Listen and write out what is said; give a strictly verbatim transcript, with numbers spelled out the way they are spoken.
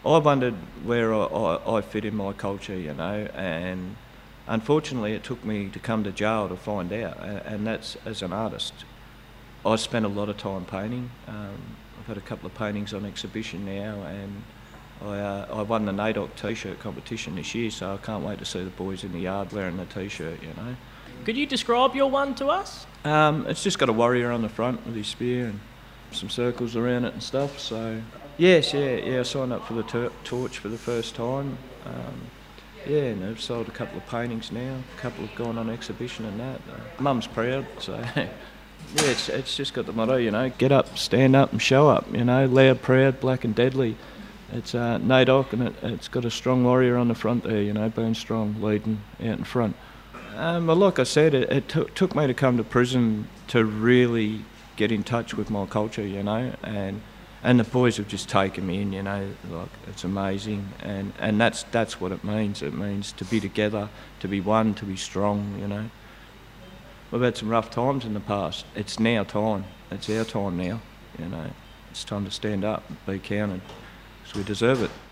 I wondered where I, I, I fit in my culture, you know, and unfortunately it took me to come to jail to find out, and, and that's as an artist. I spent a lot of time painting. Um, I've had a couple of paintings on exhibition now, and I, uh, I won the NAIDOC T-shirt competition this year, so I can't wait to see the boys in the yard wearing the T-shirt, you know. Could you describe your one to us? Um, it's just got a warrior on the front with his spear and some circles around it and stuff, so... Yes, yeah, yeah, I signed up for the tor torch for the first time. Um, yeah, and I've sold a couple of paintings now, a couple have gone on exhibition and that. Uh, Mum's proud, so... yeah, it's, it's just got the motto, you know, get up, stand up and show up, you know, loud, proud, black and deadly. It's uh, NAIDOC, and it, it's got a strong warrior on the front there, you know, being strong, leading out in front. Um, well, like I said, it, it took me to come to prison to really get in touch with my culture, you know, and and the boys have just taken me in, you know, like it's amazing, and, and that's that's what it means. It means to be together, to be one, to be strong, you know. We've had some rough times in the past. It's now time. It's our time now, you know. It's time to stand up and be counted, because we deserve it.